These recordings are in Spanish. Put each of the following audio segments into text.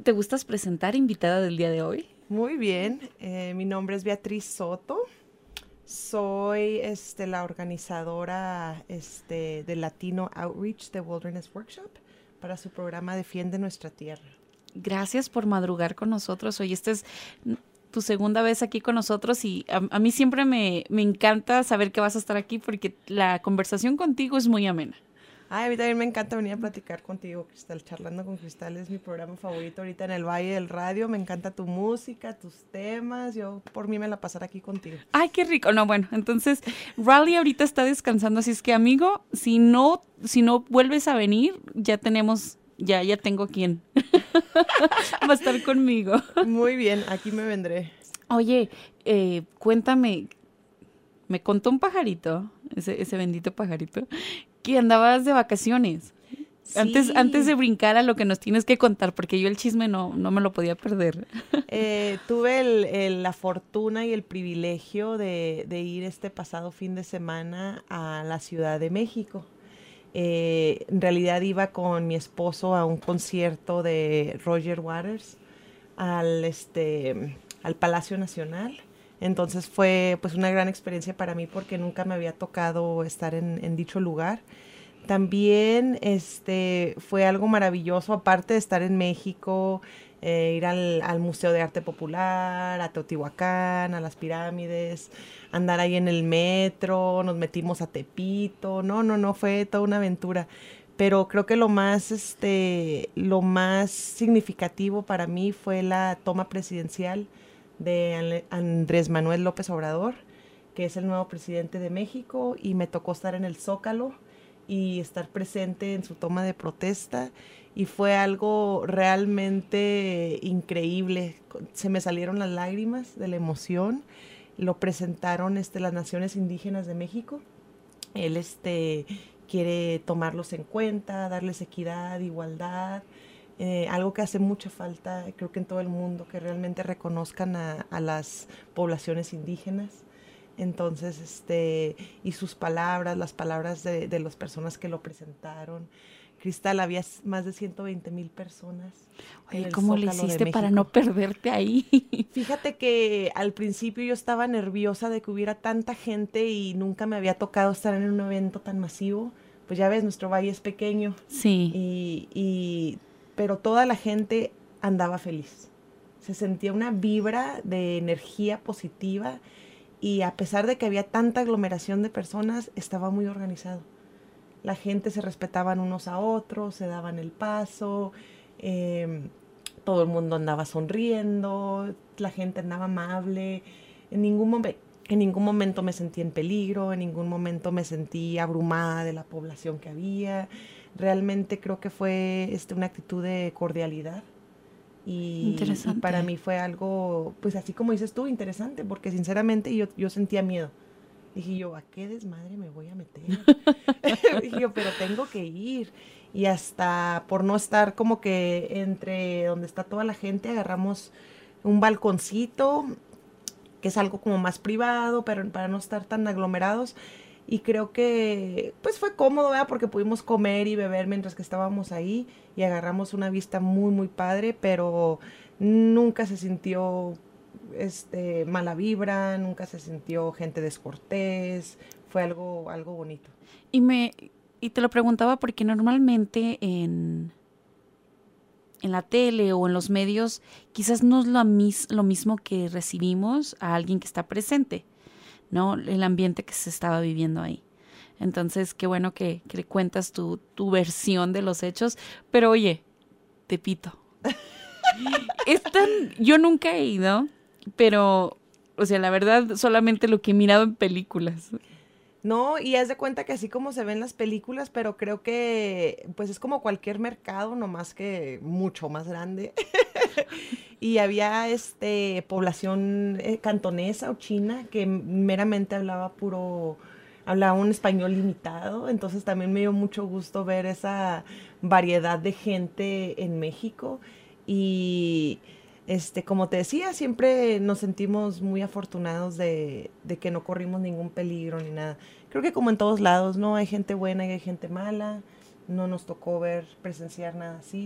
¿Te gustas presentar, invitada del día de hoy? Muy bien, mi nombre es Beatriz Soto. Soy la organizadora del Latino Outreach de Wilderness Workshop para su programa Defiende Nuestra Tierra. Gracias por madrugar con nosotros. Hoy esta es tu segunda vez aquí con nosotros y a mí siempre me encanta saber que vas a estar aquí porque la conversación contigo es muy amena. Ay, a mí también me encanta venir a platicar contigo, Cristal. Charlando con Cristal es mi programa favorito ahorita en el Valle del Radio. Me encanta tu música, tus temas. Yo por mí me la pasaré aquí contigo. Ay, qué rico. No, bueno, entonces Raleigh ahorita está descansando, así es que amigo, si no vuelves a venir, ya tengo quien va a estar conmigo. Muy bien, aquí me vendré. Oye, cuéntame, me contó un pajarito, ese bendito pajarito, que andabas de vacaciones. Sí. Antes de brincar a lo que nos tienes que contar, porque yo el chisme no me lo podía perder. Tuve la fortuna y el privilegio de ir este pasado fin de semana a la Ciudad de México. En realidad iba con mi esposo a un concierto de Roger Waters al Palacio Nacional. Entonces fue pues una gran experiencia para mí porque nunca me había tocado estar en dicho lugar. También fue algo maravilloso, aparte de estar en México, ir al Museo de Arte Popular, a Teotihuacán, a las pirámides, andar ahí en el metro, nos metimos a Tepito. No, fue toda una aventura. Pero creo que lo más significativo para mí fue la toma presidencial de Andrés Manuel López Obrador, que es el nuevo presidente de México, y me tocó estar en el Zócalo y estar presente en su toma de protesta, y fue algo realmente increíble. Se me salieron las lágrimas de la emoción. Lo presentaron las Naciones Indígenas de México. Él quiere tomarlos en cuenta, darles equidad, igualdad, algo que hace mucha falta, creo que en todo el mundo, que realmente reconozcan a las poblaciones indígenas. Entonces, y sus palabras, las palabras de las personas que lo presentaron. Cristal, había más de 120,000 personas. Oye, ¿cómo le hiciste para no perderte ahí? Fíjate que al principio yo estaba nerviosa de que hubiera tanta gente y nunca me había tocado estar en un evento tan masivo. Pues ya ves, nuestro valle es pequeño. Sí. Pero toda la gente andaba feliz. Se sentía una vibra de energía positiva, y a pesar de que había tanta aglomeración de personas, estaba muy organizado. La gente se respetaban unos a otros, se daban el paso, todo el mundo andaba sonriendo, la gente andaba amable. En ningún momento me sentí en peligro, en ningún momento me sentí abrumada de la población que había. Realmente creo que fue una actitud de cordialidad. Y para mí fue algo, pues así como dices tú, interesante, porque sinceramente yo sentía miedo. Dije yo, ¿a qué desmadre me voy a meter? Dije yo, pero tengo que ir. Y hasta por no estar como que entre donde está toda la gente, agarramos un balconcito, que es algo como más privado, pero para no estar tan aglomerados. Y creo que pues fue cómodo, ¿verdad? Porque pudimos comer y beber mientras que estábamos ahí, y agarramos una vista muy, muy padre, pero nunca se sintió mala vibra, nunca se sintió gente descortés. Fue algo bonito. Y te lo preguntaba porque normalmente en la tele o en los medios quizás no es lo mismo que recibimos a alguien que está presente, ¿no? El ambiente que se estaba viviendo ahí. Entonces, qué bueno que le cuentas tu versión de los hechos. Pero oye, Tepito. Yo nunca he ido, pero, o sea, la verdad, solamente lo que he mirado en películas. No, y haz de cuenta que así como se ven las películas, pero creo que pues es como cualquier mercado, nomás que mucho más grande. Y había población cantonesa o china que meramente hablaba un español limitado. Entonces también me dio mucho gusto ver esa variedad de gente en México. Y como te decía, siempre nos sentimos muy afortunados de que no corrimos ningún peligro ni nada. Creo que como en todos lados, ¿no? Hay gente buena y hay gente mala. No nos tocó presenciar nada así.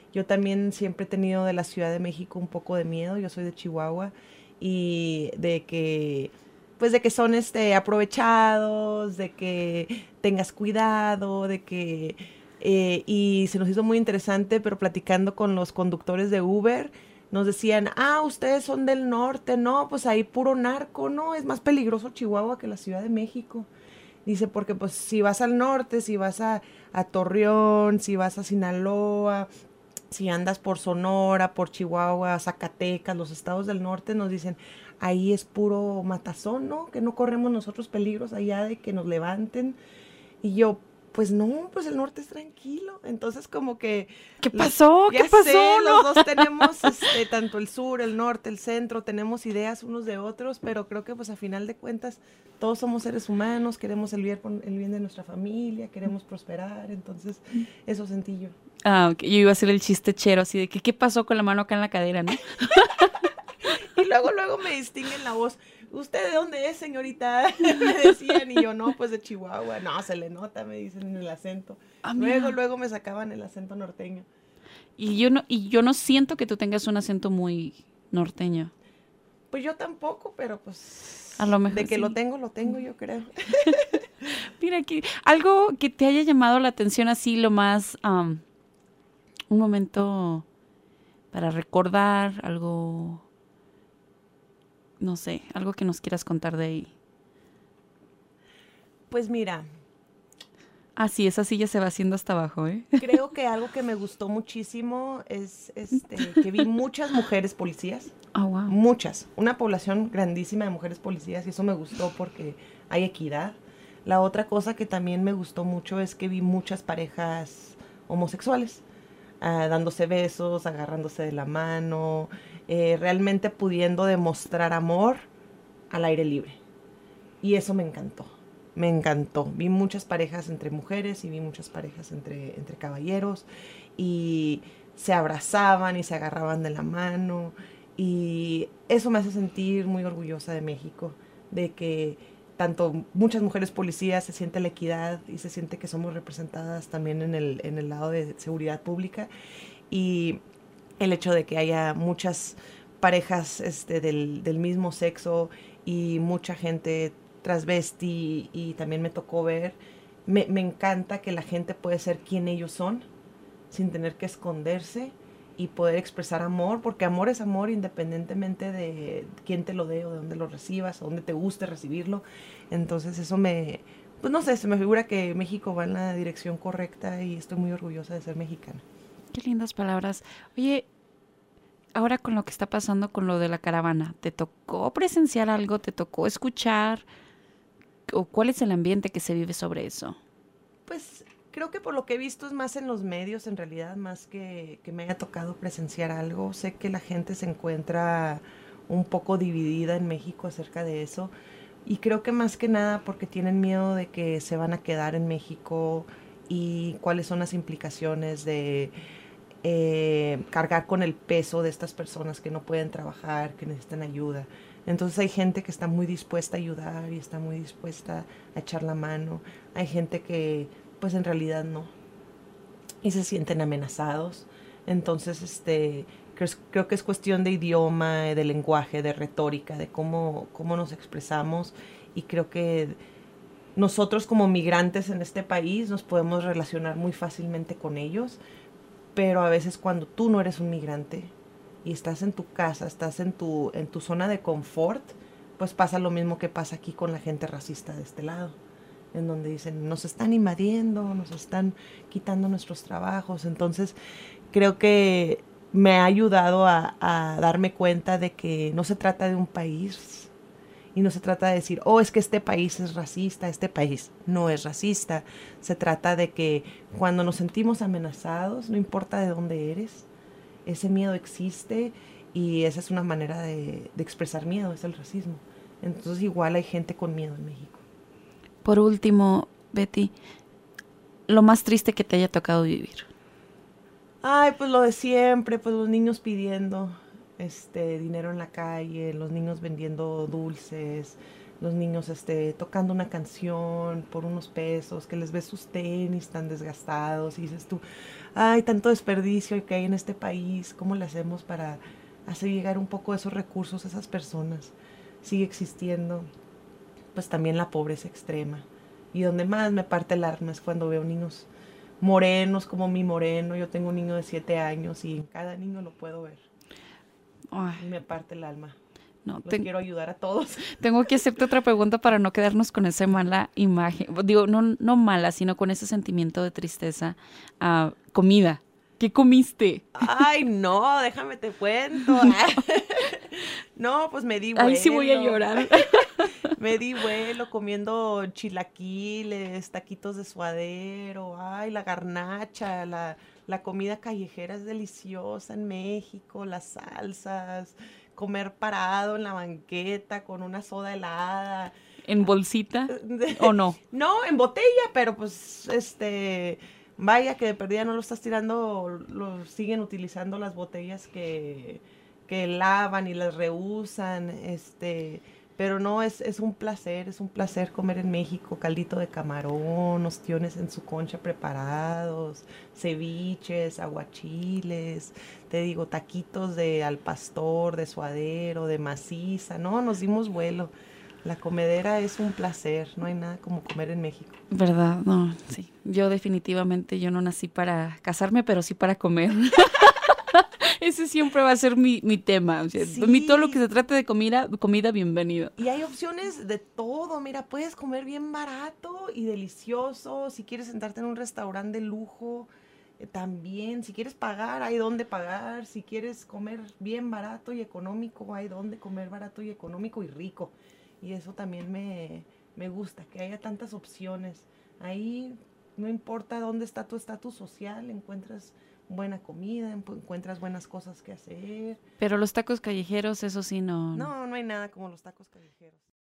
Yo también siempre he tenido de la Ciudad de México un poco de miedo. Yo soy de Chihuahua y pues de que son aprovechados, de que tengas cuidado, de que y se nos hizo muy interesante, pero platicando con los conductores de Uber, nos decían, ustedes son del norte, no, pues ahí puro narco, no, es más peligroso Chihuahua que la Ciudad de México. Dice, porque pues si vas al norte, si vas a Torreón, si vas a Sinaloa, si andas por Sonora, por Chihuahua, Zacatecas, los estados del norte, nos dicen, ahí es puro matazón, ¿no? Que no corremos nosotros peligros allá de que nos levanten. Y yo, pues no, pues el norte es tranquilo. Entonces como que... ¿Qué pasó? ¿Qué pasó? Sé, ¿No? los dos tenemos, tanto el sur, el norte, el centro, tenemos ideas unos de otros, pero creo que pues a final de cuentas todos somos seres humanos, queremos el bien de nuestra familia, queremos prosperar, entonces eso sentí yo. Ok. Yo iba a hacer el chiste chero, así de que ¿qué pasó con la mano acá en la cadera, no? Y luego me distinguen la voz. ¿Usted de dónde es, señorita? Me decían, y yo, no, pues de Chihuahua. No, se le nota, me dicen en el acento. Luego me sacaban el acento norteño. Y yo no siento que tú tengas un acento muy norteño. Pues yo tampoco, pero pues a lo mejor de que sí. lo tengo, yo creo. Mira aquí, algo que te haya llamado la atención así, lo más, un momento para recordar, algo, no sé, algo que nos quieras contar de ahí. Pues mira. Sí, esa silla se va haciendo hasta abajo, ¿eh? Creo que algo que me gustó muchísimo es que vi muchas mujeres policías. Wow. Muchas. Una población grandísima de mujeres policías y eso me gustó porque hay equidad. La otra cosa que también me gustó mucho es que vi muchas parejas homosexuales dándose besos, agarrándose de la mano, realmente pudiendo demostrar amor al aire libre. Y eso me encantó. Me encantó. Vi muchas parejas entre mujeres y vi muchas parejas entre caballeros y se abrazaban y se agarraban de la mano y eso me hace sentir muy orgullosa de México, de que tanto muchas mujeres policías se siente la equidad y se siente que somos representadas también en el lado de seguridad pública y el hecho de que haya muchas parejas del mismo sexo y mucha gente transvesti y también me tocó ver, me encanta que la gente puede ser quien ellos son sin tener que esconderse y poder expresar amor, porque amor es amor independientemente de quién te lo dé o de dónde lo recibas o dónde te guste recibirlo. Entonces eso pues no sé, se me figura que México va en la dirección correcta y estoy muy orgullosa de ser mexicana. Qué lindas palabras. Oye, ahora con lo que está pasando con lo de la caravana, ¿te tocó presenciar algo? ¿Te tocó escuchar? ¿O cuál es el ambiente que se vive sobre eso? Pues creo que por lo que he visto es más en los medios, en realidad, más que me haya tocado presenciar algo. Sé que la gente se encuentra un poco dividida en México acerca de eso. Y creo que más que nada porque tienen miedo de que se van a quedar en México y cuáles son las implicaciones de cargar con el peso de estas personas que no pueden trabajar, que necesitan ayuda. Entonces hay gente que está muy dispuesta a ayudar y está muy dispuesta a echar la mano. Hay gente que pues en realidad no. Y se sienten amenazados. Entonces creo que es cuestión de idioma, de lenguaje, de retórica, de cómo nos expresamos. Y creo que nosotros como migrantes en este país nos podemos relacionar muy fácilmente con ellos. Pero a veces cuando tú no eres un migrante y estás en tu casa, estás en tu zona de confort, pues pasa lo mismo que pasa aquí con la gente racista de este lado, en donde dicen, nos están invadiendo, nos están quitando nuestros trabajos. Entonces creo que me ha ayudado a darme cuenta de que no se trata de un país y no se trata de decir, es que este país es racista, este país no es racista. Se trata de que cuando nos sentimos amenazados, no importa de dónde eres, ese miedo existe y esa es una manera de expresar miedo, es el racismo. Entonces igual hay gente con miedo en México. Por último, Betty, lo más triste que te haya tocado vivir. Pues lo de siempre, pues los niños pidiendo dinero en la calle, los niños vendiendo dulces, los niños tocando una canción por unos pesos, que les ves sus tenis tan desgastados y dices tú, ay, tanto desperdicio que hay en este país, ¿cómo le hacemos para hacer llegar un poco de esos recursos a esas personas? Sigue existiendo pues también la pobreza extrema. Y donde más me parte el alma es cuando veo niños morenos como mi moreno. Yo tengo un niño de 7 años y en cada niño lo puedo ver. Ay, Y me parte el alma. no, Los quiero ayudar a todos. tengo que hacerte otra pregunta para no quedarnos con esa mala imagen. Digo, no mala, sino con ese sentimiento de tristeza. Comida. ¿Qué comiste? Ay, no, déjame te cuento. No, pues me di vuelo. Ay, sí voy a llorar. Me di vuelo comiendo chilaquiles, taquitos de suadero, ay, la garnacha, la comida callejera es deliciosa en México, las salsas, comer parado en la banqueta con una soda helada. ¿En bolsita o no? No, en botella, pero pues vaya que de perdida no lo estás tirando, lo siguen utilizando las botellas que lavan y las reusan, pero no, es un placer comer en México, caldito de camarón, ostiones en su concha preparados, ceviches, aguachiles, te digo, taquitos de al pastor, de suadero, de maciza, no, nos dimos vuelo. La comedera es un placer, no hay nada como comer en México. ¿Verdad? No, sí. Yo definitivamente, yo no nací para casarme, pero sí para comer. Ese siempre va a ser mi tema. O sea, Sí. todo lo que se trate de comida bienvenida. Y hay opciones de todo, mira, puedes comer bien barato y delicioso, si quieres sentarte en un restaurante de lujo, también, si quieres pagar, hay donde pagar, si quieres comer bien barato y económico, hay donde comer barato y económico y rico. Y eso también me gusta, que haya tantas opciones. Ahí no importa dónde está tu estatus social, encuentras buena comida, encuentras buenas cosas que hacer. Pero los tacos callejeros, eso sí, no. No, no hay nada como los tacos callejeros.